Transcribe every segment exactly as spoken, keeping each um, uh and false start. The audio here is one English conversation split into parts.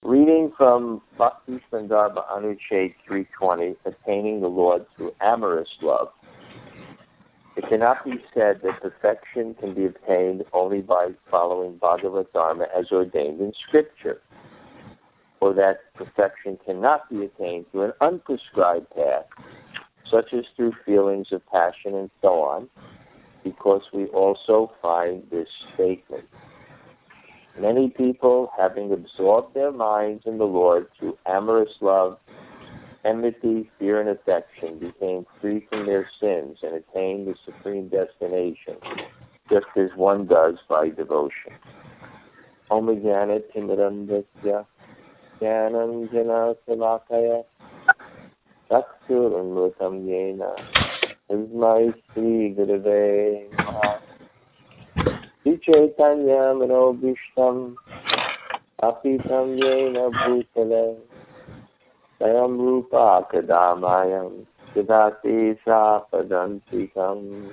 Reading from Bhakti Sandarbha Anucheta three twenty, Attaining the Lord Through Amorous Love. It cannot be said that perfection can be obtained only by following Bhagavad Dharma as ordained in Scripture, or that perfection cannot be attained through an unprescribed path, such as through feelings of passion and so on, because we also find this statement. Many people, having absorbed their minds in the Lord through amorous love, enmity, fear, and affection, became free from their sins and attained the supreme destination, just as one does by devotion. Om Jnana Timirandasya Jnanam Jana Salakaya Chakshurunmritam Yena Tasmai Shri Gurave Namaha Shri Chaitanya Manobhishtam Apitam Yena Bhutale Sayam Rupa Kadamayam Siddhati Sapadantikam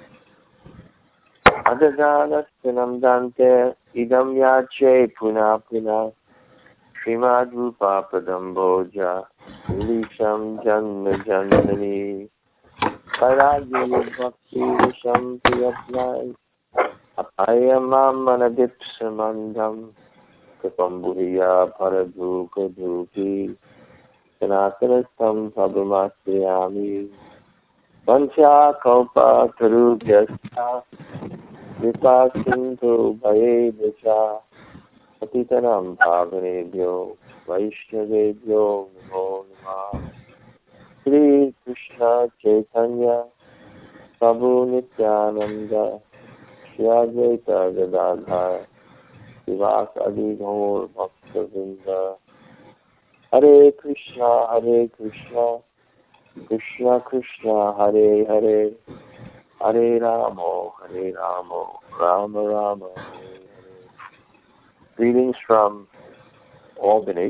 Adadanastinam Dante Idam Yache Puna Puna Srimad Rupa Padamboja Ulisham Janma Janmani Paragya Bhakti Visham Priyatnai Apayamam Manadipsamandam Kapambuhiya Paradhuka Dhuki Sanatanatam Prabhamasyami Vancha Kalpa Tarubhyasya Vipa Sindhu Bhayedacha Patitanam Bhavanebhyo Vaishnavebhyo Namo Namah Sri Krishna Chaitanya Prabhu Nityananda Shri Advaita Gadadhar Sivas Adi Gaur Bhaktavinda Hare Krishna Hare Krishna Krishna Krishna Hare Hare Hare Rama Hare Rama Rama Rama Hare Hare. Greetings from Albany.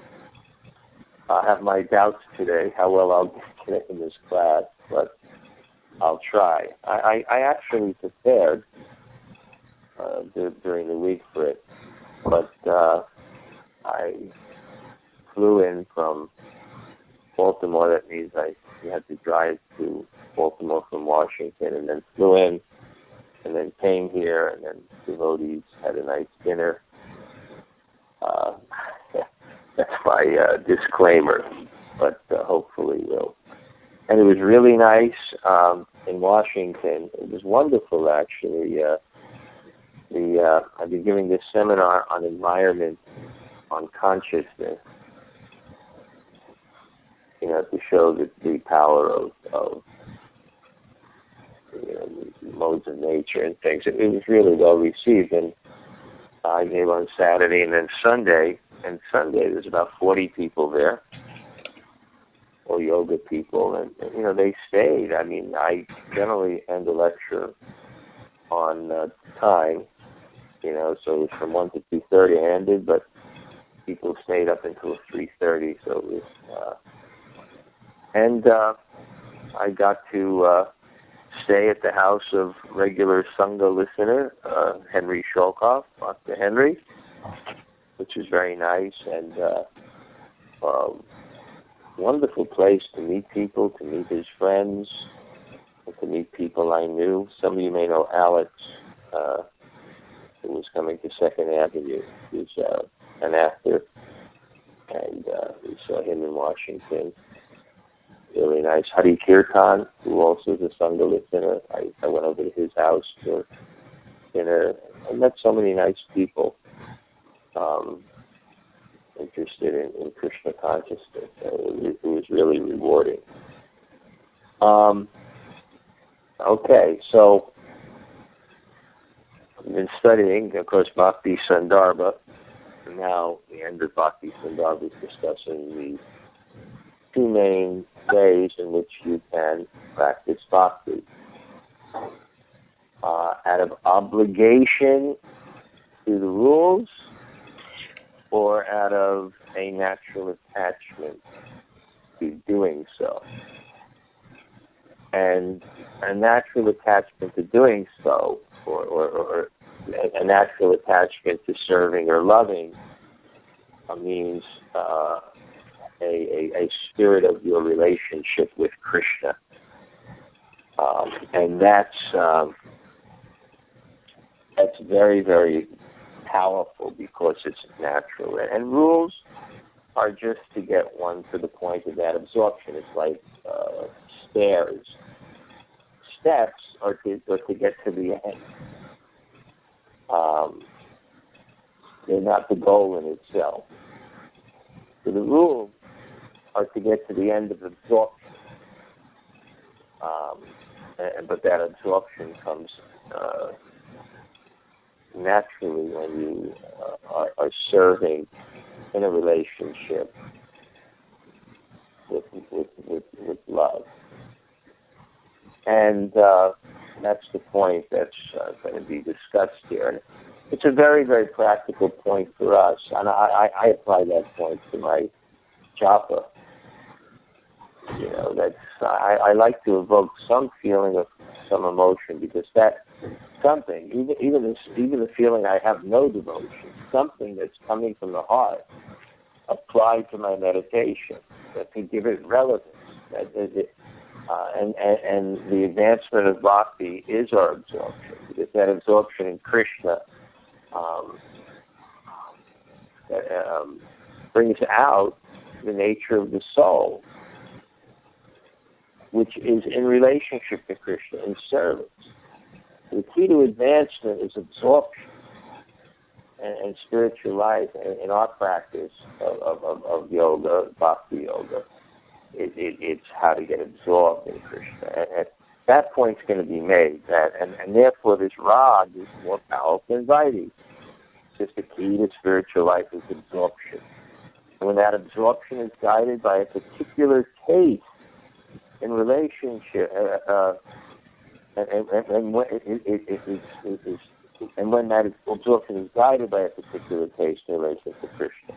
I have my doubts today how well I'll get in this class, but I'll try. I, I, I actually prepared uh, d- during the week for it, but uh, I flew in from Baltimore. That means I had to drive to Baltimore from Washington, and then flew in, and then came here, and then devotees had a nice dinner. Uh, that's my uh, disclaimer, but uh, hopefully we'll. And it was really nice um, in Washington. It was wonderful, actually. Uh, the uh, I've been giving this seminar on environment, on consciousness, you know, to show the, the power of, of you know, the modes of nature and things. It, it was really well received, and I gave on Saturday and then Sunday. And Sunday there's about forty people there, or yoga people, and, and you know they stayed. I mean, I generally end the lecture on uh, time, you know, so it was from one to two thirty I ended, but people stayed up until three thirty. So it was, uh, and uh, I got to uh, stay at the house of regular Sangha listener uh, Henry Sholkoff, Doctor Henry, which was very nice, and uh, um, wonderful place to meet people, to meet his friends, and to meet people I knew. Some of you may know Alex, uh, who was coming to Second Avenue. He's uh, an actor, and uh, we saw him in Washington. Really nice. Hari Kirtan, who also is a Sangha listener. I, I went over to his house for dinner. I met so many nice people. Um, interested in, in Krishna consciousness. Uh, it, it was really rewarding. Um, okay, so I've been studying, of course, Bhakti Sandarbha. And now the end of Bhakti Sandarbha is discussing the two main ways in which you can practice bhakti. Uh, out of obligation to the rules, or out of a natural attachment to doing so. And a natural attachment to doing so, or, or, or a natural attachment to serving or loving, uh, means uh, a, a, a spirit of your relationship with Krishna. Um, and that's um, that's very, very powerful because it's natural. And rules are just to get one to the point of that absorption. It's like uh, stairs. Steps are to, are to get to the end. Um, they're not the goal in itself. So the rules are to get to the end of absorption. Um, and, but that absorption comes uh, naturally when you uh, are, are serving in a relationship with with, with, with love. And uh, that's the point that's uh, going to be discussed here. And it's a very, very practical point for us. And I, I, I apply that point to my japa. You know, that's, I, I like to evoke some feeling of some emotion because that something, even even this, even the feeling I have no devotion, something that's coming from the heart, applied to my meditation, that can give it relevance. That, that, that, uh, and, and and the advancement of bhakti is our absorption, because that absorption in Krishna um, um, brings out the nature of the soul, which is in relationship to Krishna, in service. The key to advancement is absorption and, and spiritual life. In, in our practice of, of, of yoga, bhakti yoga, it, it, it's how to get absorbed in Krishna. And, and that point's going to be made, that, and, and therefore this rod is more powerful than Vaidhi. Just the key to spiritual life is absorption. And when that absorption is guided by a particular taste in relationship, uh, uh, and, and, and, when it, it, it, it, it, it, it, and when that absorption is guided by a particular taste in relation to Krishna,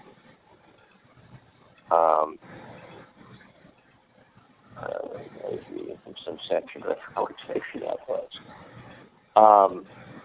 um, uh, maybe from some section of how which section that was. Um,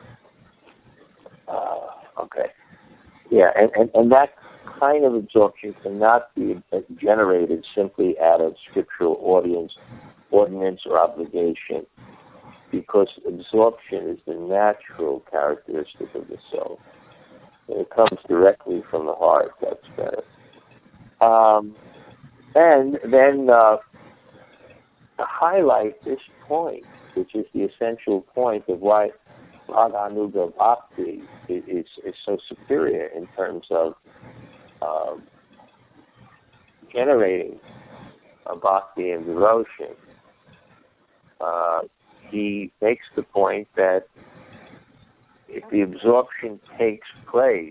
uh, okay, yeah, and, and, and that kind of absorption cannot be generated simply out of scriptural audience, ordinance, or obligation, because absorption is the natural characteristic of the soul. When it comes directly from the heart, that's better. Um, and then uh, to highlight this point, which is the essential point of why Raganuga Bhakti is, is, is so superior in terms of uh, generating a bhakti and devotion, uh, he makes the point that if the absorption takes place,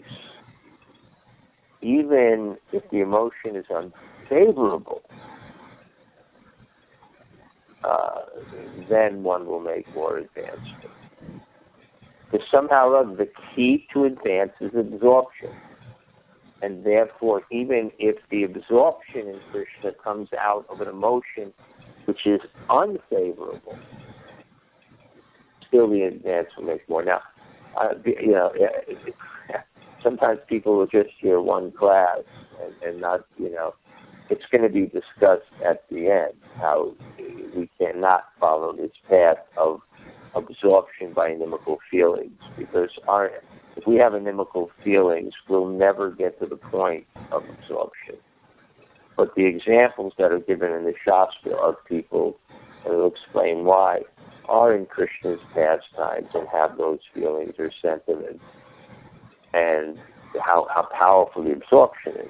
even if the emotion is unfavorable, uh, then one will make more advancement. Because somehow or other, the key to advance is absorption. And therefore, even if the absorption in Krishna comes out of an emotion which is unfavorable, still the advance will make more. Now, uh, you know, sometimes people will just hear one class and, and not, you know, it's going to be discussed at the end how we cannot follow this path of absorption by inimical feelings, because our, if we have inimical feelings, we'll never get to the point of absorption. But the examples that are given in the Shastra of people, and will explain why, are in Krishna's pastimes and have those feelings or sentiments, and how, how powerful the absorption is.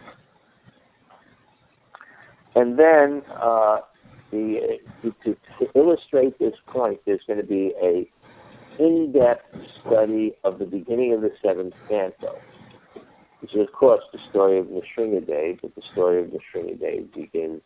And then, uh, the, to, to illustrate this point, there's going to be a in-depth study of the beginning of the seventh canto, which is, of course, the story of Nrsimhadev, but the story of Nrsimhadev begins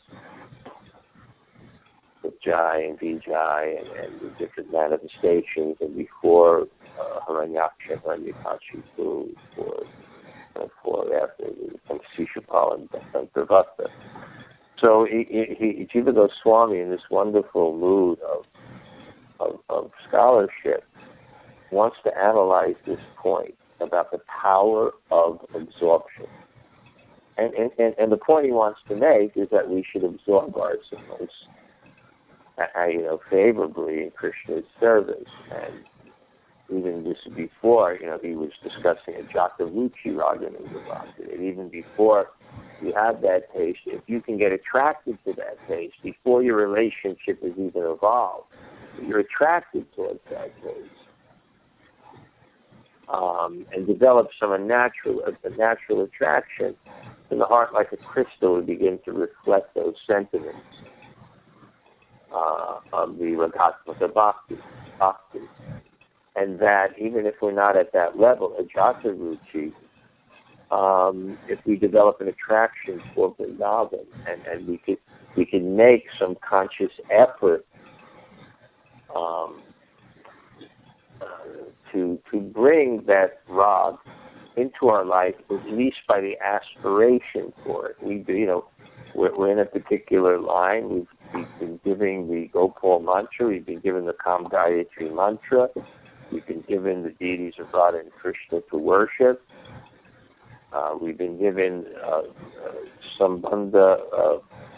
with Jai and Vijay and, and the different manifestations, and before uh, Haranyaksha, Haranyakashipu, before, before after the Shishupal and Pravata. So he, he, Jiva Goswami, in this wonderful mood of, of, of scholarship, wants to analyze this point about the power of absorption and, and, and, and the point he wants to make is that we should absorb ourselves, uh, you know, favorably in Krishna's service. And even just before, you know, he was discussing a Jata Ruchi Raghavendra, and even before you have that taste, if you can get attracted to that taste before your relationship is even evolved, you're attracted towards that taste, um, and develop some unnatural, a natural attraction, and the heart, like a crystal, would begin to reflect those sentiments uh, of the Ragatmaka Bhakti, Bhakti. And that even if we're not at that level, a Jata Ruchi, um, if we develop an attraction for Vrindavan, and, and we could we can make some conscious effort um, uh, to to bring that rag into our life, at least by the aspiration for it. We, you know, we're, we're in a particular line. We've, we've been giving the Gopal mantra. We've been given the Kam Gayatri mantra. We've been given the deities of Radha and Krishna to worship. Uh, we've been given uh, uh, Sambandha, uh,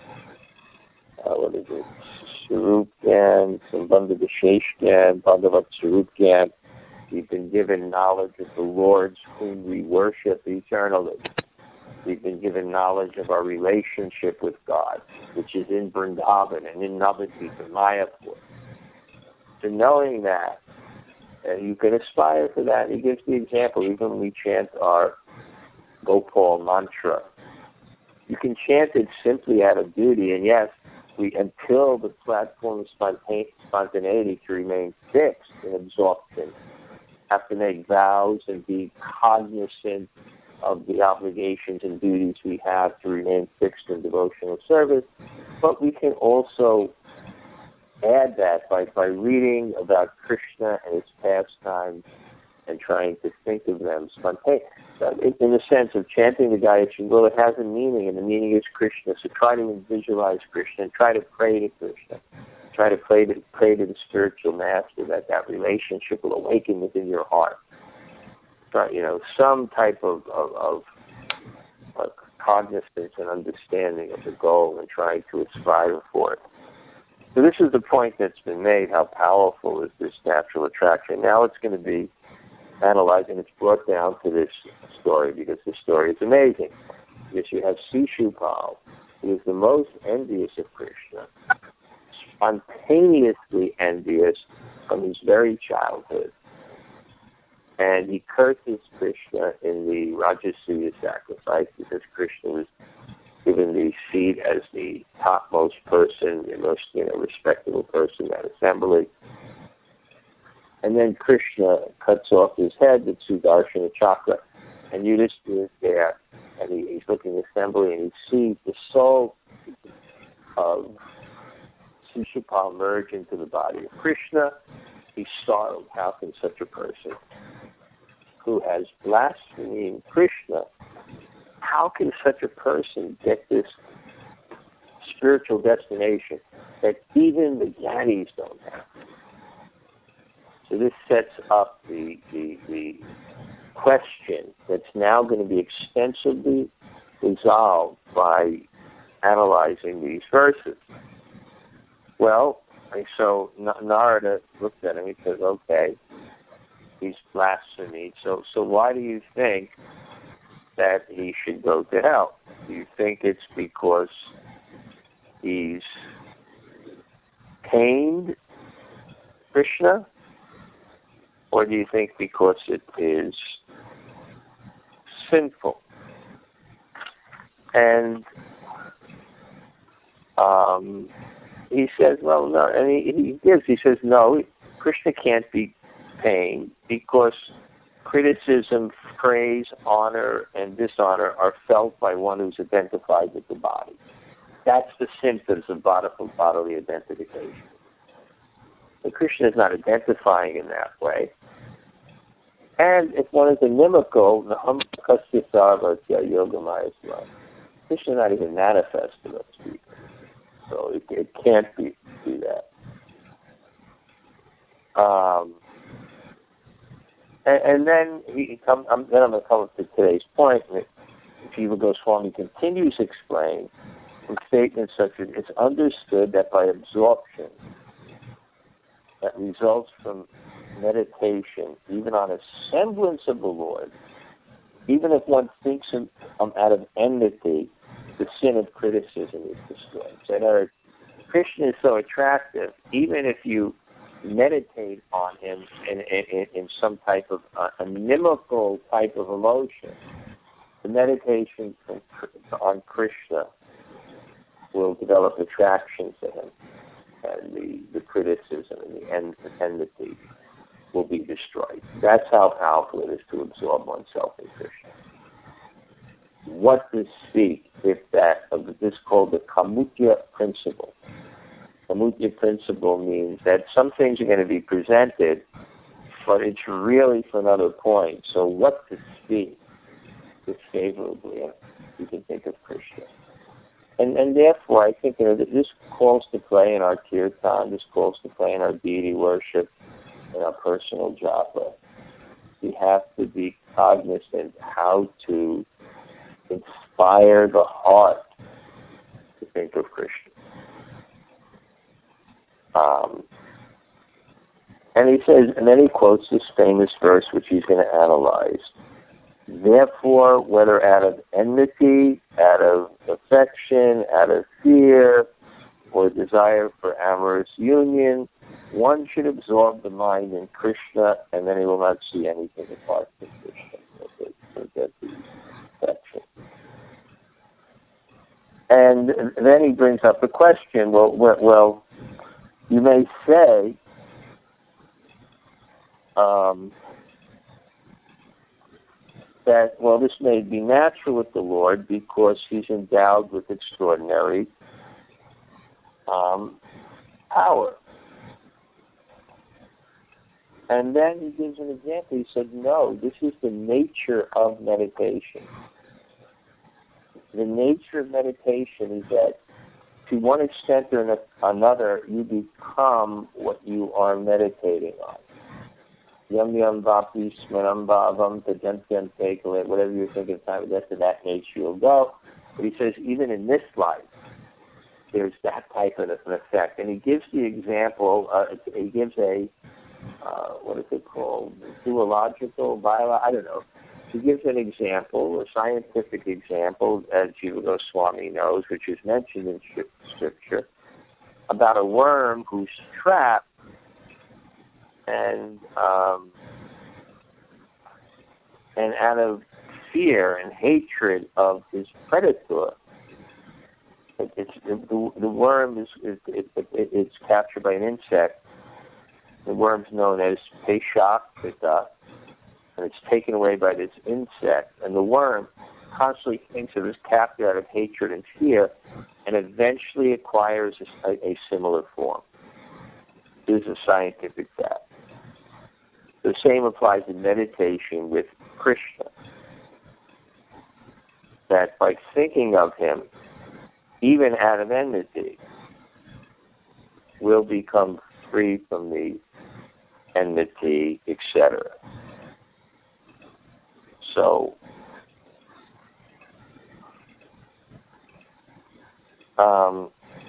uh, what is it, Swarup Gyan, Sambandha Vishesh Gyan, Bhagavat Swarup Gyan. We've been given knowledge of the Lords whom we worship eternally. We've been given knowledge of our relationship with God, which is in Vrindavan and in Navadvip and Mayapur. So knowing that, and you can aspire to that. He gives the example, even when we chant our Gopal mantra. You can chant it simply out of duty, and yes, we until the platform of spontane- spontaneity to remain fixed in absorption, have to make vows and be cognizant of the obligations and duties we have to remain fixed in devotional service. But we can also add that by, by reading about Krishna and his pastimes and trying to think of them spontaneously. In, in the sense of chanting the Gayatri, well, it has a meaning, and the meaning is Krishna. So try to visualize Krishna and try to pray to Krishna. Try to pray to, pray to the spiritual master that that relationship will awaken within your heart. Try, you know, some type of, of, of, of cognizance and understanding of the goal and trying to aspire for it. So this is the point that's been made, how powerful is this natural attraction. Now it's going to be analyzed, and it's brought down to this story because this story is amazing. Because you have Shishupal, who is the most envious of Krishna, spontaneously envious from his very childhood. And he curses Krishna in the Rajasuya sacrifice because Krishna was given the seat as the topmost person, the most, you know, respectable person in that assembly. And then Krishna cuts off his head with Sudarshana Chakra. And Yudhishthira is there, and he, he's looking at the assembly, and he sees the soul of Shishupal merge into the body of Krishna. He's startled. How can such a person who has blasphemed Krishna, how can such a person get this spiritual destination that even the Gyanis don't have? So this sets up the, the, the question that's now going to be extensively resolved by analyzing these verses. Well, so Narada looked at him and he says, okay, he's blasphemy. So, so why do you think that he should go to hell? Do you think it's because he's pained Krishna? Or do you think because it is sinful? And um, he says, well, no, and he, he gives, he says, no, Krishna can't be pained because criticism, praise, honor, and dishonor are felt by one who's identified with the body. That's the symptoms of bodily identification. But Krishna is not identifying in that way. And if one is inimical, Naham Kasya Sarvatya Yogamaya Sva. Krishna is not even manifest to those people. So it, it can't be do that. Um, and, and then he come. I'm, then I'm going to come to today's point. Jiva Goswami continues to explain in statements such as, it's understood that by absorption that results from meditation, even on a semblance of the Lord, even if one thinks him um, out of enmity, the sin of criticism is destroyed. So in other words, Krishna is so attractive, even if you meditate on him in, in, in some type of uh, inimical type of emotion, the meditation from, on Krishna will develop attraction to him, and the, the criticism and the en- enmity will be destroyed. That's how powerful it is to absorb oneself in Krishna. What to speak if that of this is called the Kamutya principle. Kamutya principle means that some things are going to be presented, but it's really for another point. So what to speak is favorably, you can think of Krishna. And and therefore, I think, you know, that this calls to play in our kirtan, this calls to play in our deity worship, in our personal japa. We have to be cognizant how to inspire the heart to think of Krishna. Um, and he says, and then he quotes this famous verse, which he's going to analyze. Therefore, whether out of enmity, out of affection, out of fear, or desire for amorous union, one should absorb the mind in Krishna, and then he will not see anything apart from Krishna. Forget the affection. And then he brings up the question, well, well, you may say, um, that, well, this may be natural with the Lord because he's endowed with extraordinary um, power. And then he gives an example. He said, no, this is the nature of meditation. The nature of meditation is that to one extent or another, you become what you are meditating on. Yam yam vapi smaram bhavam tajantyam tekale, whatever you're thinking of time, that's to that nature you'll go. But he says, even in this life, there's that type of an effect. And he gives the example, uh, he gives a, uh, what is it called, zoological, bio, I don't know. He gives an example, a scientific example, as Jiva Goswami knows, which is mentioned in Scripture, about a worm who's trapped and um, and out of fear and hatred of his predator, it, it's the, the worm is it, it, it, it's captured by an insect. The worm's known as Peshak, and it's taken away by this insect. And the worm constantly thinks of his captor out of hatred and fear, and eventually acquires a, a similar form. This is a scientific fact. The same applies in meditation with Krishna. That by thinking of him, even out of enmity, we'll become free from the enmity, et cetera. So, um,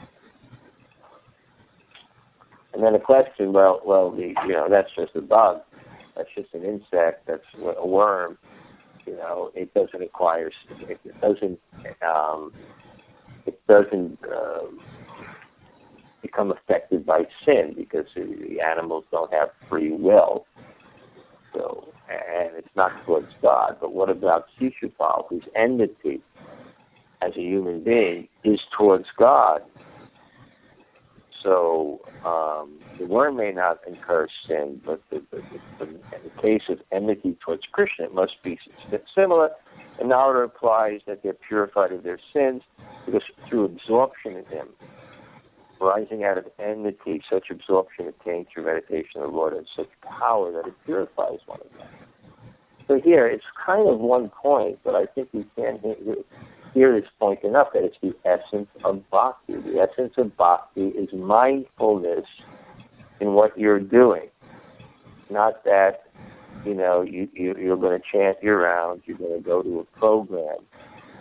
and then a question, well, well, the, you know, that's just a bug. That's just an insect. That's a worm. You know, it doesn't acquire. It doesn't. Um, it doesn't uh, become affected by sin because the animals don't have free will. So, and it's not towards God. But what about Shishupal, whose enmity as a human being is towards God? So um, the worm may not incur sin, but the, the, the, in the case of enmity towards Krishna, it must be similar. And now it applies that they're purified of their sins because through absorption in him, rising out of enmity, such absorption attained through meditation of the Lord has such power that it purifies one of them. So here, it's kind of one point, but I think we can hear this point enough that it's the essence of bhakti. The essence of bhakti is mindfulness in what you're doing. Not that, you know, you, you, you're going to chant your rounds, you're going to go to a program.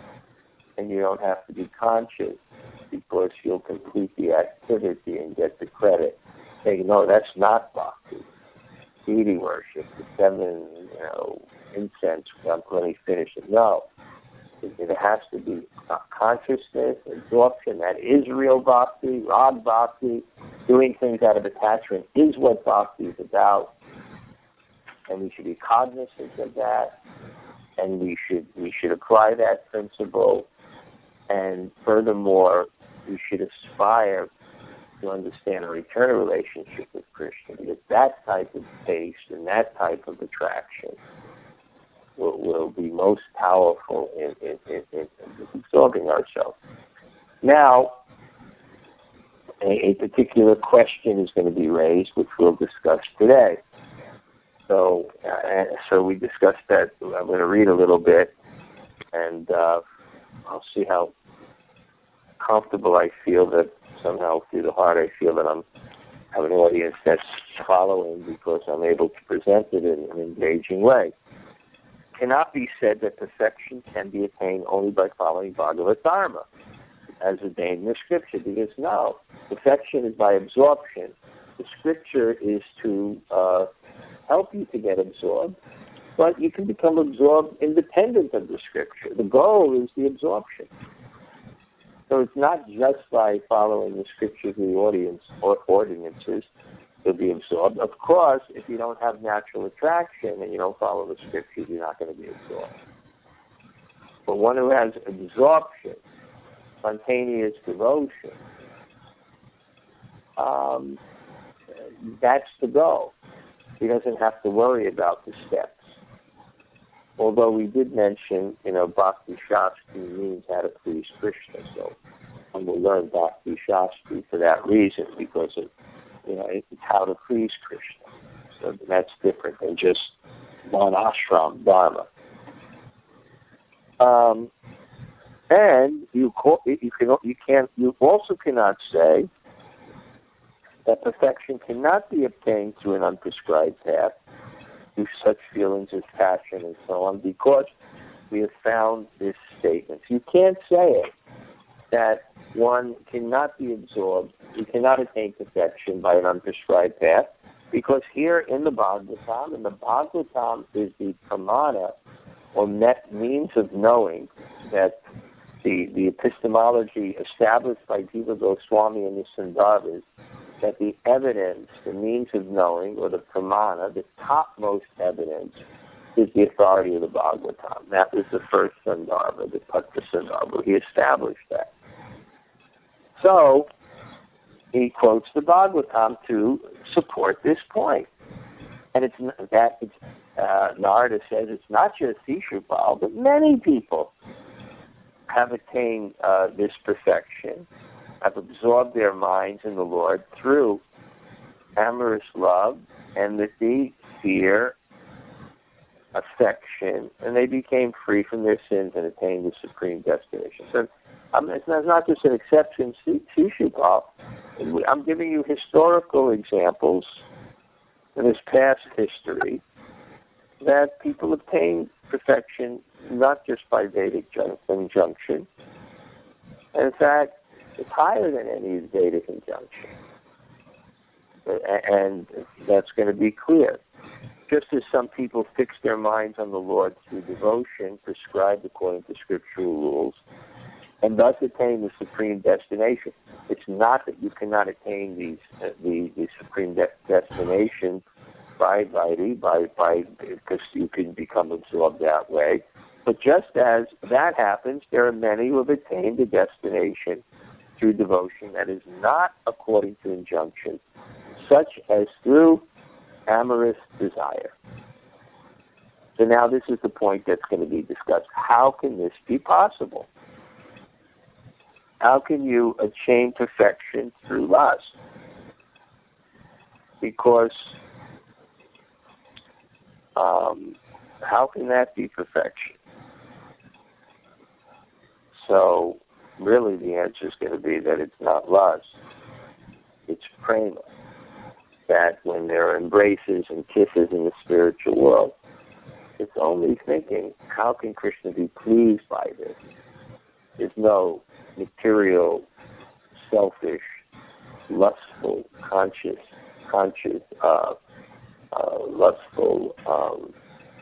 and you don't have to be conscious because you'll complete the activity and get the credit. Saying, no, that's not bhakti. Deity worship, the seven, you know, incense, I'm going to finish it. No. It, it has to be consciousness, absorption. That is real bhakti, rag bhakti. Doing things out of attachment is what bhakti is about. And we should be cognizant of that. And we should we should apply that principle. And furthermore, we should aspire to understand our eternal relationship with Krishna, because that type of taste and that type of attraction will, will be most powerful in, in, in, in absorbing ourselves. Now, a, a particular question is going to be raised, which we'll discuss today. So, uh, so we discussed that. I'm going to read a little bit, and uh, I'll see how comfortable I feel that somehow through the heart I feel that I'm have an audience that's following, because I'm able to present it in an engaging way. It cannot be said that perfection can be attained only by following Bhagavad Dharma, as ordained in the scripture, because no, perfection is by absorption. The scripture is to uh, help you to get absorbed, but you can become absorbed independent of the scripture. The goal is the absorption. So it's not just by following the scriptures of the audience or ordinances to be absorbed. Of course, if you don't have natural attraction and you don't follow the scriptures, you're not going to be absorbed. But one who has absorption, spontaneous devotion, um, that's the goal. He doesn't have to worry about the steps. Although we did mention, you know, Bhakti Shastri means how to please Krishna, so and we'll learn Bhakti Shastri for that reason, because of, you know, it's how to please Krishna. So that's different than just one ashram dharma. Um, and you you can you can you also cannot say that perfection cannot be obtained through an unprescribed path, through such feelings as passion and so on, because we have found this statement. You can't say it, that one cannot be absorbed, you cannot attain perfection by an unprescribed path, because here in the Bhagavatam, and the Bhagavatam is the pramana, or met means of knowing, that the, the epistemology established by Jiva Goswami and the Sandarbhas, that the evidence, the means of knowing, or the pramana, the topmost evidence, is the authority of the Bhagavatam. That was the first Sandarbha, the Patra Sandarbha. He established that. So, he quotes the Bhagavatam to support this point. And it's that it's, uh, Narada says it's not just Shishupal, but many people have attained uh, this perfection, have absorbed their minds in the Lord through amorous love, enmity, fear, affection, and they became free from their sins and attained the supreme destination. So um, it's, not, it's not just an exception, Shishupal. I'm giving you historical examples in this past history that people obtained perfection not just by Vedic injunction. And in fact, it's higher than any Vedic injunction. And that's going to be clear. Just as some people fix their minds on the Lord through devotion prescribed according to scriptural rules, and thus attain the supreme destination. It's not that you cannot attain these, uh, the, the supreme de- destination by by by by because you can become absorbed that way. But just as that happens, there are many who have attained the destination through devotion that is not according to injunction, such as through amorous desire. So now this is the point that's going to be discussed. How can this be possible? How can you attain perfection through lust? Because um, how can that be perfection? So really the answer is going to be that it's not lust, it's prema. That when there are embraces and kisses in the spiritual world, it's only thinking, how can Krishna be pleased by this? there's no material, selfish, lustful, conscious, conscious, uh, uh, lustful um,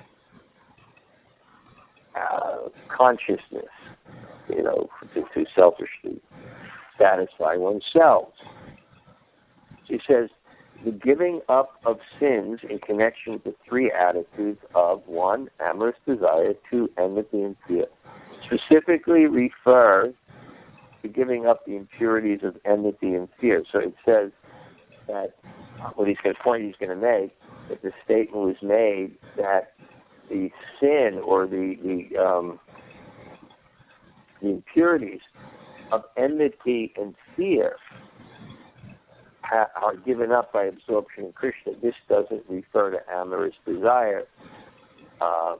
uh, consciousness, you know, to, to selfishly satisfy oneself. She says, the giving up of sins in connection with the three attitudes of, one, amorous desire, two, enmity and fear, specifically refers to giving up the impurities of enmity and fear. So it says that what he's going to point he's going to make, that the statement was made that the sin or the the, um, the impurities of enmity and fear ha- are given up by absorption in Krishna. This doesn't refer to amorous desire. Uh,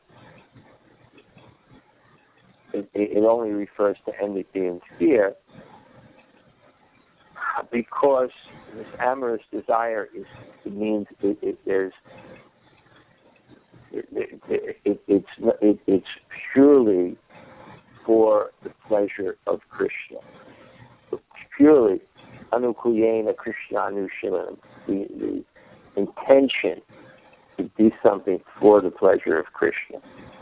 it, it only refers to enmity and fear, because this amorous desire is it means it, it, there's it, it, it, it's it, it's purely for the pleasure of Krishna. Purely anukuyena Krishnanushilanam, the the intention to do something for the pleasure of Krishna.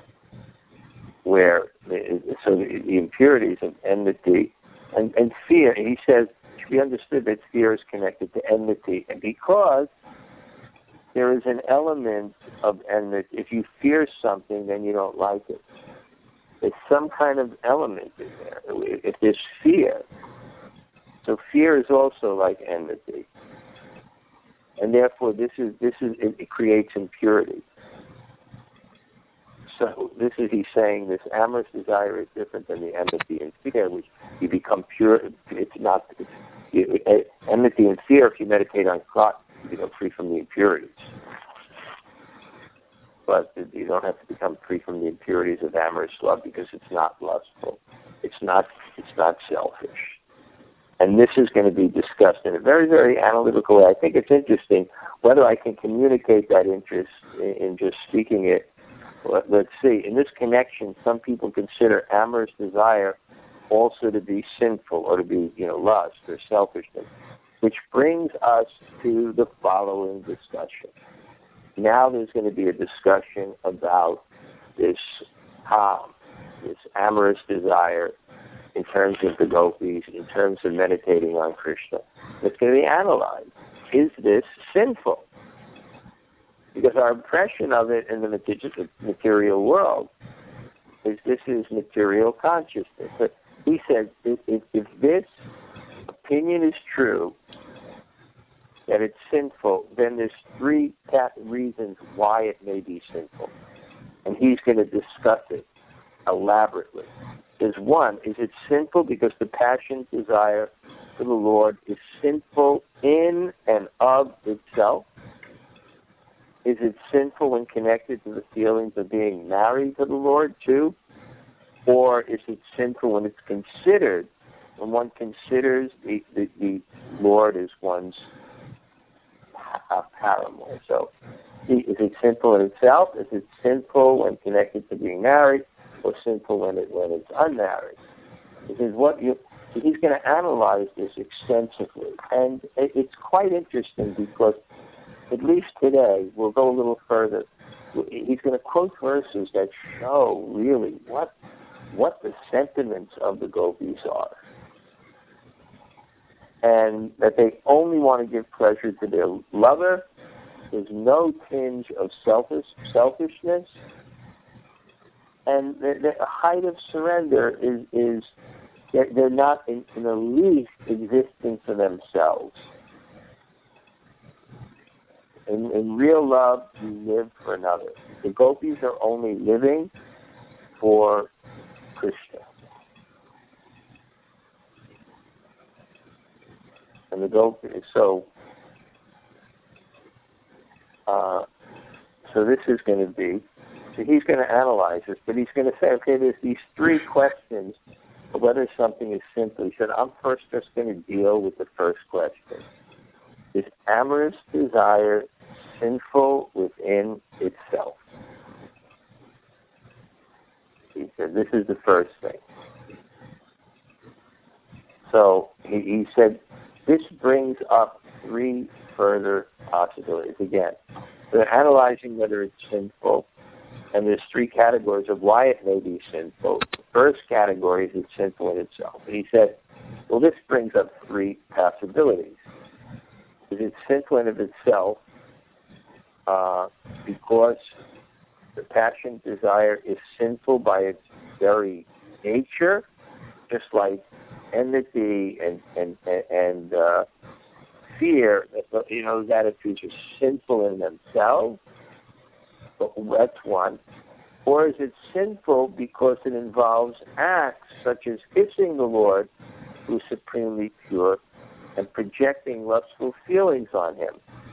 Where so the, the impurities of enmity and, and fear, he says, it should be understood that fear is connected to enmity, and because there is an element of enmity. If you fear something, then you don't like it. There's some kind of element in there. If there's fear, so fear is also like enmity, and therefore this is this is it, it creates impurity. So this is he's saying this amorous desire is different than the enmity and fear, which you become pure. It's not it's, it, enmity and fear. If you meditate on Krishna, you become free from the impurities. But you don't have to become free from the impurities of amorous love because it's not lustful. It's not. It's not selfish. And this is going to be discussed in a very, very analytical way. I think it's interesting whether I can communicate that interest in, in just speaking it. Let's see. In this connection, some people consider amorous desire also to be sinful or to be, you know, lust or selfishness, which brings us to the following discussion. Now there's going to be a discussion about this um, this amorous desire in terms of the gopis, in terms of meditating on Krishna. It's going to be analyzed. Is this sinful? Because our impression of it in the material world is this is material consciousness. But he said, if, if, if this opinion is true, that it's sinful, then there's three reasons why it may be sinful. And he's going to discuss it elaborately. There's one, is it sinful because the passion, desire for the Lord is sinful in and of itself? Is it sinful when connected to the feelings of being married to the Lord too? Or is it sinful when it's considered, when one considers the, the, the Lord as one's uh, paramour? So is it sinful in itself? Is it sinful when connected to being married? Or sinful when it when it's unmarried? Because what you he's going to analyze this extensively, and it, it's quite interesting because at least today we'll go a little further. He's going to quote verses that show really what what the sentiments of the gopis are, and that they only want to give pleasure to their lover. There's no tinge of selfish selfishness. And the, the height of surrender is, is they're, they're not in, in the least existing for themselves. In, in real love, you live for another. The gopis are only living for Krishna. And the gopis, so, uh, so this is going to be, he's going to analyze this, but he's going to say, okay, there's these three questions of whether something is sinful. He said, I'm first just going to deal with the first question. Is amorous desire sinful within itself? He said, this is the first thing. So he, he said, this brings up three further possibilities. Again, they're analyzing whether it's sinful, and there's three categories of why it may be sinful. The first category is it's sinful in itself. And he said, well, this brings up three possibilities. Is it sinful in of itself uh, because the passion desire is sinful by its very nature, just like enmity and and and uh, fear? You know, those attitudes are sinful in themselves. But that's one. Or is it sinful because it involves acts such as kissing the Lord, who is supremely pure, and projecting lustful feelings on him,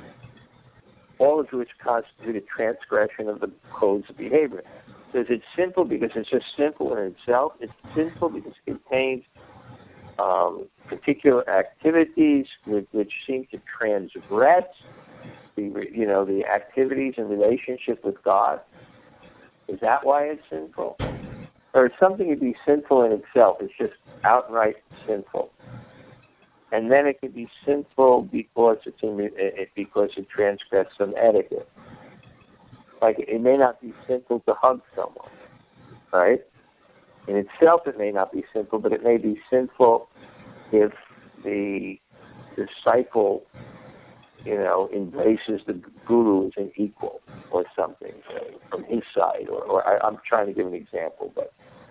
all of which constitute a transgression of the codes of behavior? So is it sinful because it's just sinful in itself? It's sinful because it contains um, particular activities which, which seem to transgress the, you know, the activities in relationship with God? Is that why it's sinful? Or is something to be sinful in itself? It's just outright sinful. And then it can be sinful because it's in, it, because it transgressed some etiquette. Like, it may not be sinful to hug someone, right? In itself, it may not be sinful, but it may be sinful if the disciple, you know, embraces the guru as an equal or something uh, from his side. Or, or I, I'm trying to give an example, but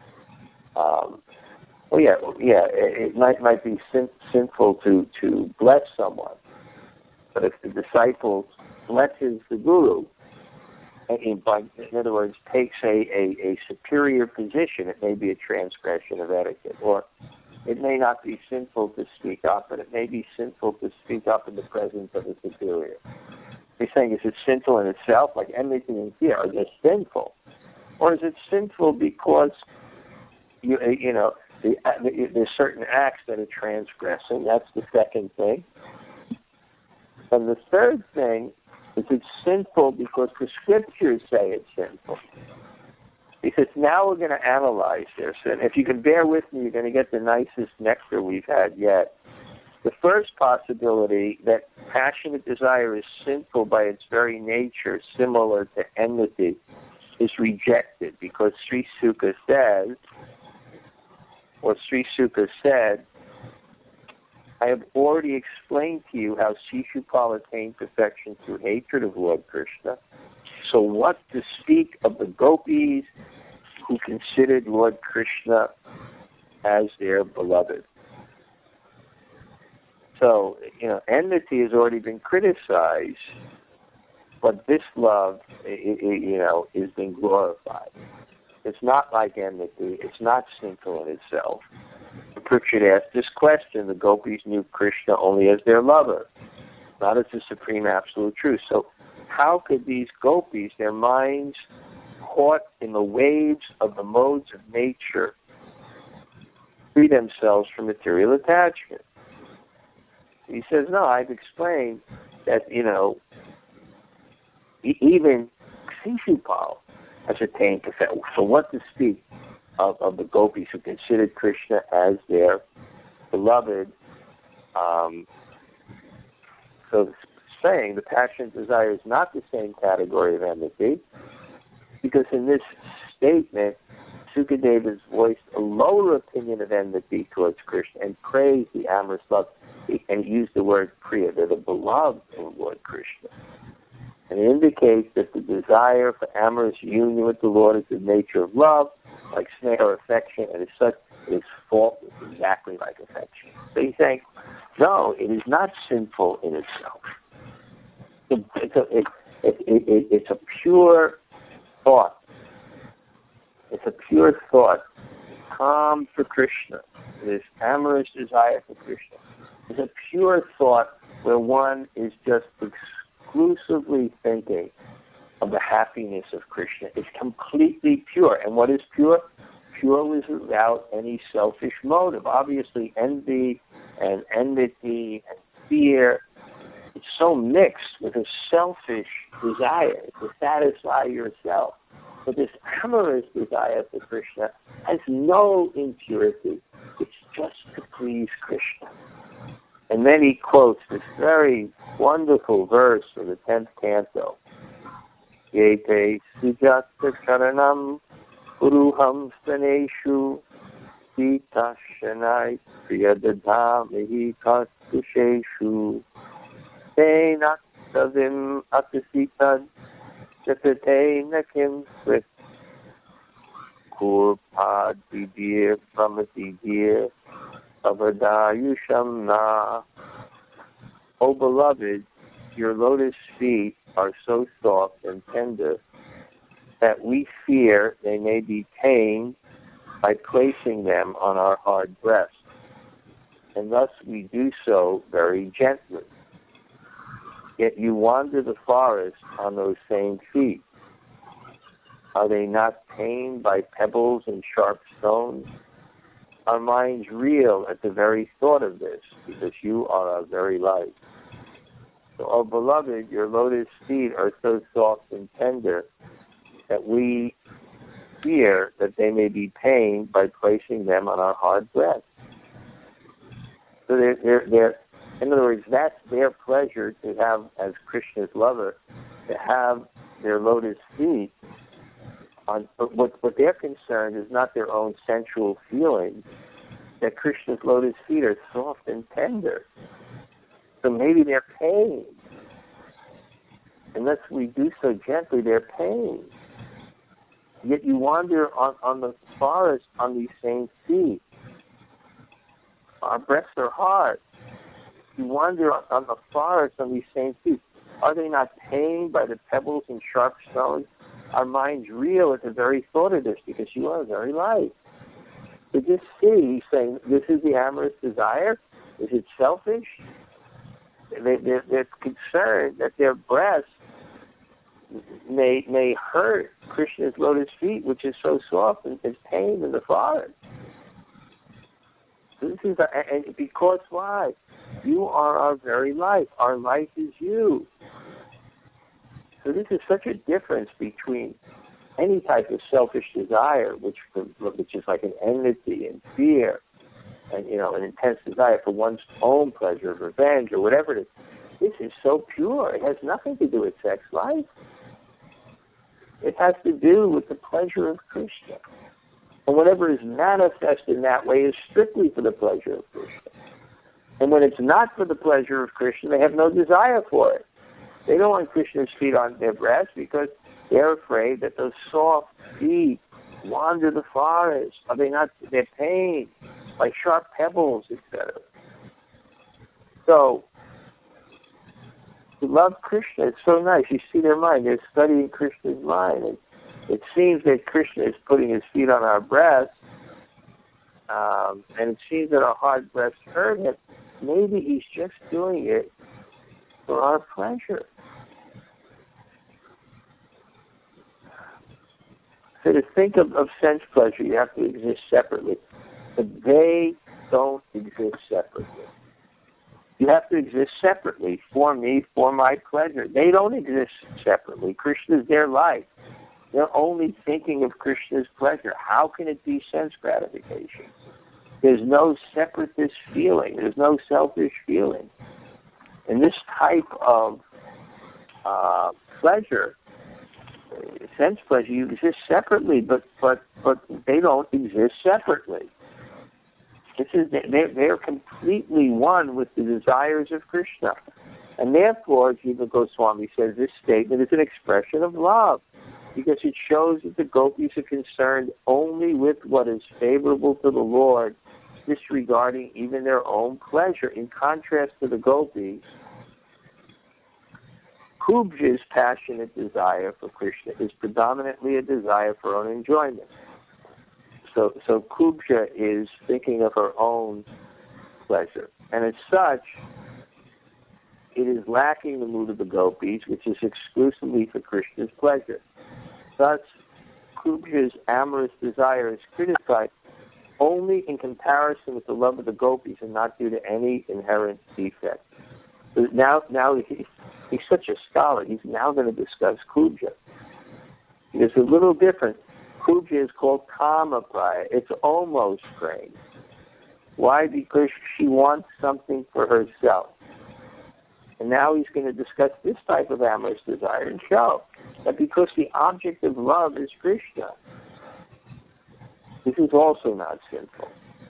um, well, yeah, yeah, it, it might might be sin, sinful to to bless someone, but if the disciple blesses the guru, and by, in other words, takes a, a, a superior position, it may be a transgression of etiquette. Or it may not be sinful to speak up, but it may be sinful to speak up in the presence of a superior. He's saying, is it sinful in itself, like enmity and fear? Are they sinful? Or is it sinful because, you you know, the, the, there's certain acts that are transgressing? That's the second thing. And the third thing is it's sinful because the scriptures say it's sinful. He says, now we're going to analyze this. And if you can bear with me, you're going to get the nicest nectar we've had yet. The first possibility, that passionate desire is sinful by its very nature, similar to enmity, is rejected because Sri Sukha says, or Sri Sukha said, I have already explained to you how Shishupal attained perfection through hatred of Lord Krishna. So what to speak of the gopis who considered Lord Krishna as their beloved? So, you know, enmity has already been criticized, but this love, it, it, you know, is being glorified. It's not like enmity. It's not sinful in itself. Parikshit asked this question: the gopis knew Krishna only as their lover, not as the supreme absolute truth. So how could these gopis, their minds caught in the waves of the modes of nature, free themselves from material attachment? He says, no, I've explained that, you know, e- even Shishupal has attained perfection. So what to speak of, of the gopis who considered Krishna as their beloved? Um, so saying the passion desire is not the same category of enmity, because in this statement, Sukadeva has voiced a lower opinion of enmity towards Krishna and praised the amorous love. And he used the word priya, they're the beloved of Lord Krishna. And it indicates that the desire for amorous union with the Lord is the nature of love, like sneha or affection, and as such, it is faultless, exactly like affection. So he's saying, no, it is not sinful in itself. It, it's, a, it, it, it, it's a pure thought. It's a pure thought, calm for Krishna. This amorous desire for Krishna. It's a pure thought where one is just exclusively thinking of the happiness of Krishna. It's completely pure. And what is pure? Pure is without any selfish motive. Obviously, envy and enmity and fear, it's so mixed with a selfish desire to satisfy yourself. But this amorous desire for Krishna has no impurity. It's just to please Krishna. And then he quotes this very wonderful verse from the tenth canto. Yete sujata charanam uruham staneshu sita shanai priyadadhamihi kastusheshu tena savim atasitad japate nakim with kurpad vidir brahmatidir avadayusham na. O beloved, your lotus feet are so soft and tender that we fear they may be pained by placing them on our hard breast, and thus we do so very gently. Yet you wander the forest on those same feet. Are they not pained by pebbles and sharp stones? Our minds reel at the very thought of this, because you are our very life. So, oh beloved, your lotus feet are so soft and tender that we fear that they may be pained by placing them on our hard breast. So they're, they're, they're, in other words, that's their pleasure to have, as Krishna's lover, to have their lotus feet on. But what, what they're concerned is not their own sensual feelings, that Krishna's lotus feet are soft and tender. So maybe they're pained. Unless we do so gently, they're pained. Yet you wander on, on the forest on these same feet. Our breasts are hard. You wander on, on the forest on these same feet. Are they not pained by the pebbles and sharp stones? Our minds reel at the very thought of this, because you are very light. So just see, he's saying, this is the amorous desire? Is it selfish? They, they're, they're concerned that their breasts may may hurt Krishna's lotus feet, which is so soft and is pain in the forest. This is a, and because why? You are our very life. Our life is you. So this is such a difference between any type of selfish desire, which which is like an enmity and fear, and you know, an intense desire for one's own pleasure, revenge, or whatever it is. This is so pure. It has nothing to do with sex life. It has to do with the pleasure of Krishna. And whatever is manifested in that way is strictly for the pleasure of Krishna. And when it's not for the pleasure of Krishna, they have no desire for it. They don't want Krishna's feet on their breast because they're afraid that those soft feet wander the forest. Are they not? They're pained by sharp pebbles, et cetera. So, to love Krishna, it's so nice. You see their mind. They're studying Krishna's mind. And it seems that Krishna is putting his feet on our breast, um, and it seems that our hard breasts hurt him. Maybe he's just doing it for our pleasure. So to think of, of sense pleasure, you have to exist separately. But they don't exist separately. You have to exist separately for me, for my pleasure. They don't exist separately. Krishna is their life. They're only thinking of Krishna's pleasure. How can it be sense gratification? There's no separatist feeling. There's no selfish feeling. And this type of uh, pleasure, sense pleasure, you exist separately, but but but they don't exist separately. This is they're, they're completely one with the desires of Krishna, and therefore Jiva Goswami says this statement is an expression of love, because it shows that the gopis are concerned only with what is favorable to the Lord, disregarding even their own pleasure. In contrast to the gopis, Kubja's passionate desire for Krishna is predominantly a desire for own enjoyment. So, so Kubja is thinking of her own pleasure. And as such, it is lacking the mood of the gopis, which is exclusively for Krishna's pleasure. Thus, Kubja's amorous desire is criticized only in comparison with the love of the gopis and not due to any inherent defect. So now, now he, he's such a scholar, he's now going to discuss Kubja. It's a little different. Puja is called kama praya. It's almost praying. Why? Because she wants something for herself. And now he's going to discuss this type of amorous desire and show that because the object of love is Krishna, this is also not sinful.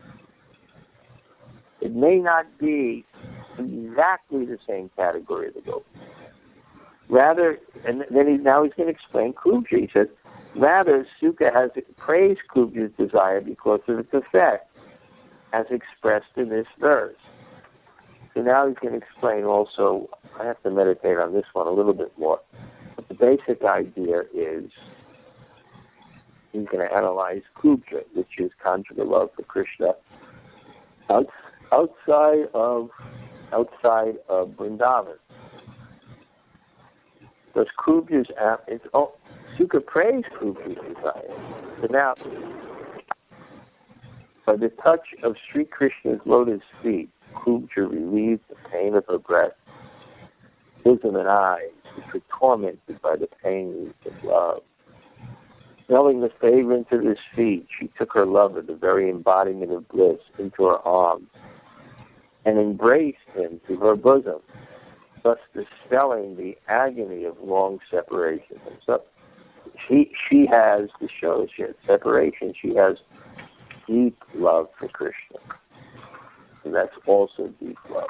It may not be exactly the same category of the gopi. Rather, and then he, now he's going to explain Kubja. He says, rather, Sukha has praised Kubja's desire because of its effect, as expressed in this verse. So now he's going to explain also, I have to meditate on this one a little bit more, but the basic idea is he's going to analyze Kubja, which is conjugal love for Krishna, out, outside of outside of Vrindavan. Because Kubja's app, it's oh, Sukha praised Kubja's desire. So now, by the touch of Sri Krishna's lotus feet, Kubja relieved the pain of her breast, bosom and eyes, which were tormented by the pains of love. Smelling the fragrance of his feet, she took her lover, the very embodiment of bliss, into her arms and embraced him to her bosom, thus dispelling the agony of long separation. And so she, she has, to show she has separation, she has deep love for Krishna. And that's also deep love.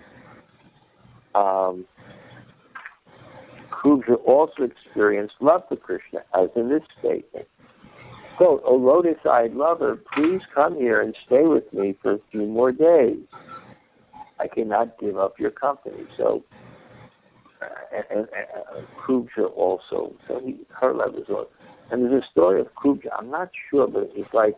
Um, Kubja also experienced love for Krishna, as in this statement. Quote, "O lotus-eyed lover, please come here and stay with me for a few more days. I cannot give up your company." So, uh, and, and, and Kubja also, so he, her love is also. And there's a story of Kubja, I'm not sure, but it's like,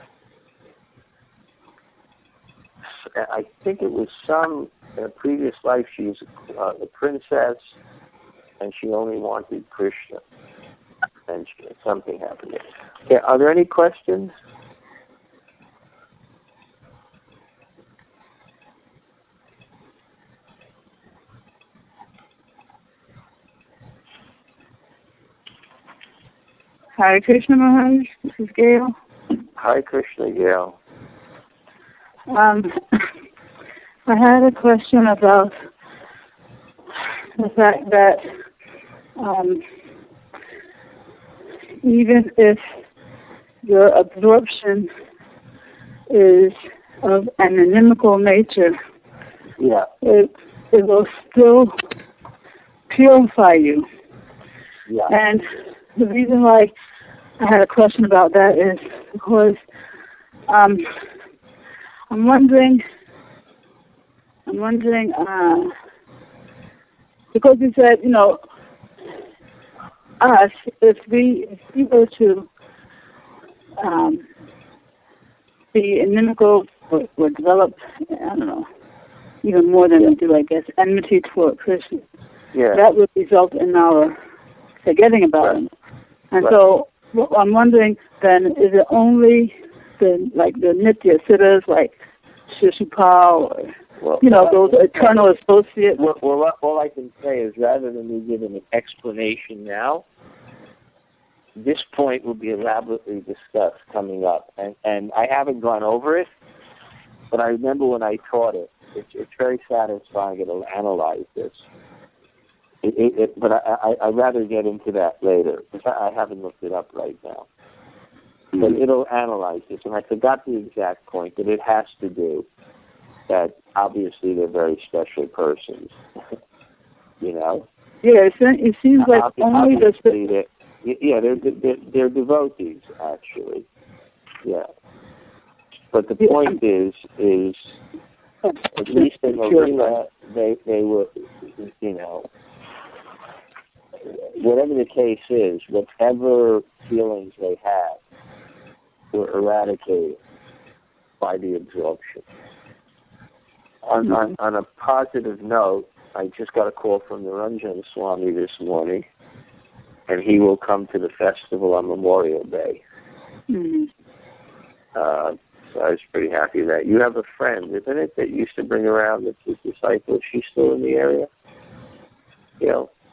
I think it was some, in a previous life, she was uh, a princess, and she only wanted Krishna. And she, something happened there. Okay, are there any questions? Hare Krishna Maharaj, this is Gail. Hare Krishna, Gail. Um, I had a question about the fact that um, even if your absorption is of an inimical nature, yeah, it, it will still purify you. Yeah. And the reason why I had a question about that is because um, I'm wondering, I'm wondering, uh, because you said, you know, us, if we, if we were to um, be inimical or, or develop, I don't know, even more than yeah. we do, I guess, enmity toward Krishna, yeah. that would result in our forgetting about right. him. And right. so well, I'm wondering, then, is it only the, like, the Nitya Siddhas, like Shishupal, or, well, you know, uh, those eternal uh, associates? Well, well, all I can say is rather than me giving an explanation now, this point will be elaborately discussed coming up. And, and I haven't gone over it, but I remember when I taught it. It's, it's very satisfying to analyze this. It, it, it, but I, I, I'd rather get into that later, because I, I haven't looked it up right now. Mm-hmm. But it'll analyze this. And I forgot the exact point, but it has to do that obviously they're very special persons. You know? Yeah, it, it seems like Obviously, only the... They're, yeah, they're, they're, they're devotees, actually. Yeah. But the point is, is at least in Marina, they, they were, you know, whatever the case is, whatever feelings they had were eradicated by the absorption. On, mm-hmm. on, on a positive note, I just got a call from Niranjan Swami this morning, and he will come to the festival on Memorial Day. Mm-hmm. Uh, so I was pretty happy that you have a friend, isn't it, that used to bring around the two disciples. She's still in the area? You know?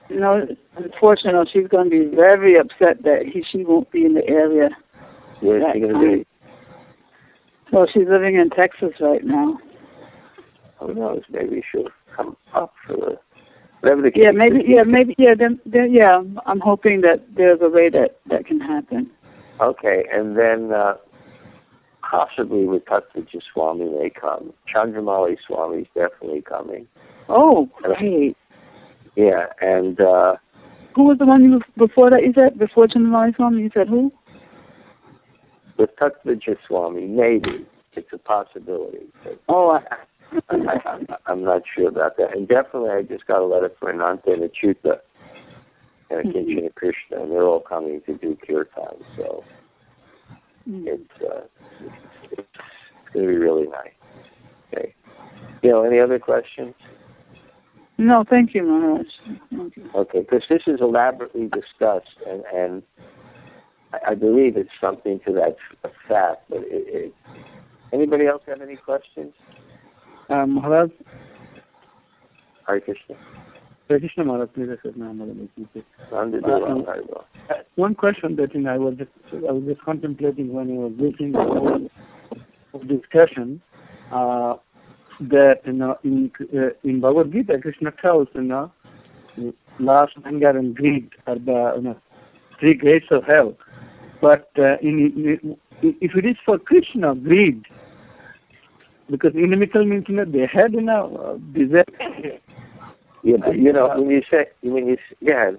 you know, unfortunately, she's going to be very upset that he, she won't be in the area. Where's she going to be? Well, she's living in Texas right now. Who knows? Maybe she'll come up for the whatever the Yeah, maybe. Yeah, maybe. Yeah, then, then. Yeah, I'm hoping that there's a way that that can happen. Okay, and then uh, possibly with Tattvaja Swami may come. Chandramali Swami is definitely coming. Oh, great. Yeah, and uh, who was the one you before that? You said before Chandramali Swami. You said who? With Tattvaja Swami, maybe it's a possibility. Oh, I, I, I'm not sure about that. And definitely, I just got a letter for Ananta and Achyuta and Kinchana Krishna, and they're all coming to do kirtan. So mm-hmm. it's, uh, it's it's going to be really nice. Okay. You know, any other questions? No, thank you, Maharaj. Thank you. Okay, because this is elaborately discussed, and and I, I believe it's something to that fact. But it, it, anybody else have any questions? Um, Maharaj, Hare Krishna. Hare Krishna Maharaj, please accept my uh, One question that you know, I was just I was just contemplating when I was listening to the whole discussion uh, that you know in uh, in Bhagavad Gita Krishna tells you know lust, anger, and greed are the you know three gates of hell. But uh, in, in if it is for Krishna, greed. Because inimical means, you know, they had, you know, uh, desire. Yeah, but, you know, when you say, when you, yeah,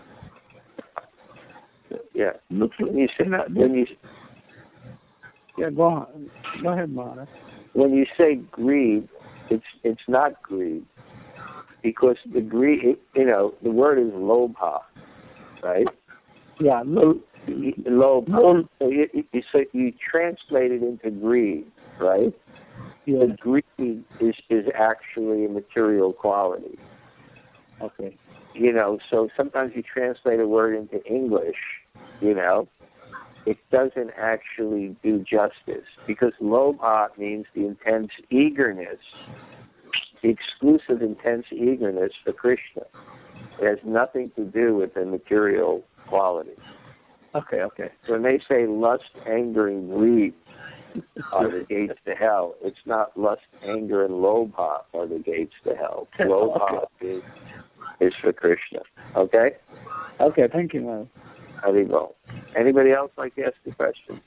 yeah, Looks when you say, when you, yeah, go on, go ahead, Mara. When you say greed, it's it's not greed, because the greed, you know, the word is lobha, right? Yeah, lo- lobha. So you, you, so you translate it into greed, right? Yeah. The greed is, is actually a material quality. Okay. You know, so sometimes you translate a word into English, you know, it doesn't actually do justice, because lobha means the intense eagerness, the exclusive intense eagerness for Krishna. It has nothing to do with the material quality. Okay, okay. So when they say lust, anger, and greed are the gates to hell, it's not lust, anger, and lobha are the gates to hell. Lobha okay. is, is for Krishna. Okay? Okay, thank you, man. How do you go? Anybody else like to ask a question?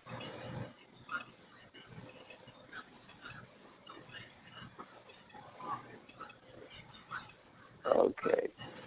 Okay.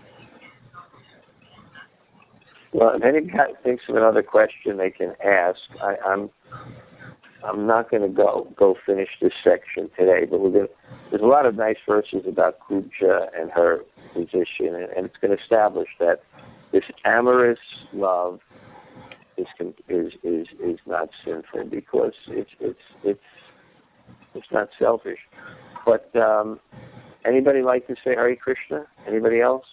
Well, if anybody thinks of another question they can ask, I, I'm I'm not going to go go finish this section today, but we're going there's a lot of nice verses about Kubja and her position, and, and it's going to establish that this amorous love is is is is not sinful, because it's it's it's it's not selfish. But um, anybody like to say Hare Krishna? Anybody else?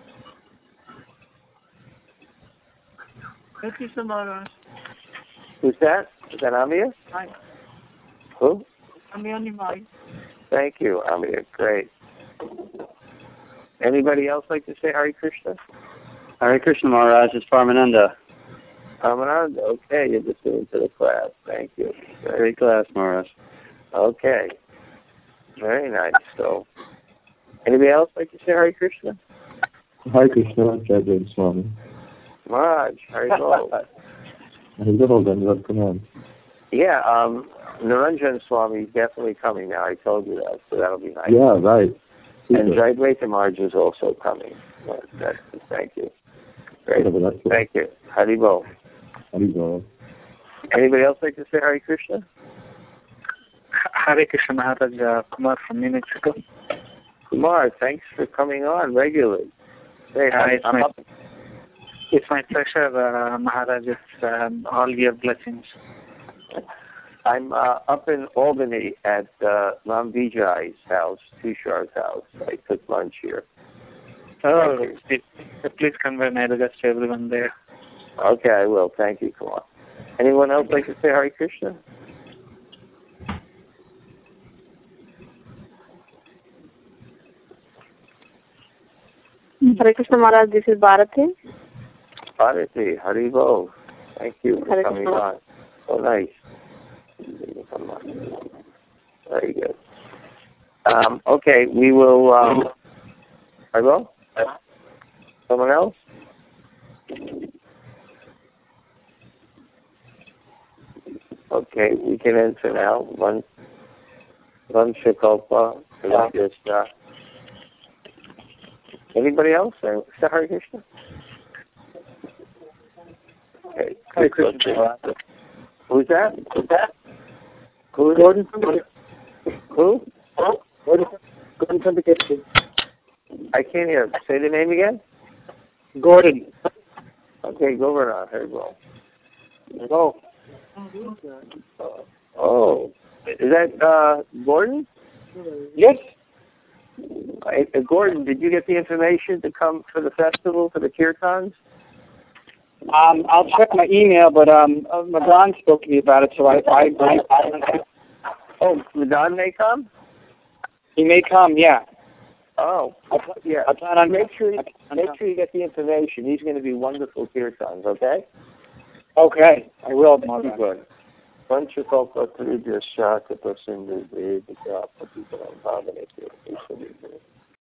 Hare Krishna Maharaj. Who's that? Is that Amir? Hi. Who? Amir Nimai. Thank you, Amir. Great. Anybody else like to say Hare Krishna? Hare Krishna Maharaj, it's Parmananda. Parmananda, okay, you're listening to the class. Thank you. Great, Great class, Maharaj. Okay. Very nice. So, anybody else like to say Hare Krishna? Hare Krishna, Jai Swami. Maharaj, Hare Bol. Hare Bol, then what's going on? Yeah, um, Naranjan Swami is definitely coming now. I told you that, so that'll be nice. Yeah, right. Super. And Jaidvaita Maharaj is also coming. Well, that's, thank you. Great. Yeah, thank you. Hare Bol. Hare Bol. Anybody else like to say Hare Krishna? Hare Krishna Maharaj, uh, Kumar from New Mexico. Kumar, thanks for coming on regularly. Hey, uh, it's, I'm my, up. it's my pleasure, uh, Maharaj. It's um, all your blessings. I'm uh, up in Albany at uh, Ram Vijay's house, Tushar's house. I took lunch here. Oh, please, please convey my regards to everyone there. Okay, I will. Thank you, Kumar. Anyone else like to say Hare Krishna? Hare Krishna Maharaj, this is Bharati. Bharati, Haribo. Thank you for Hare coming Krishna. on. So nice. Very good. Um, okay, we will. Um, Haribo? Someone else? Okay, we can enter now. One, one Shakopa. Uh, anybody else? Say Hare Krishna? Okay. Hare Krishna. Who's that? Who's that? Who? Gordon from the Who? Gordon, Gordon from the kitchen. I can't hear. Say the name again. Gordon. Okay, go over now. Here we go. Oh. Oh, is that uh, Gordon? Yes. Uh, Gordon, did you get the information to come for the festival, for the kirtans? Um, I'll check my email, but um, uh, Madan spoke to me about it, so I, I, I, I Oh, Madan may come? he may come. Yeah. Oh, yeah. I plan on Make sure, you, I- make sure you get the information. These are going to be wonderful kirtans, okay? Okay, I will. Very Madan. good. Bunch of folks to do this shot to put in the the job for people on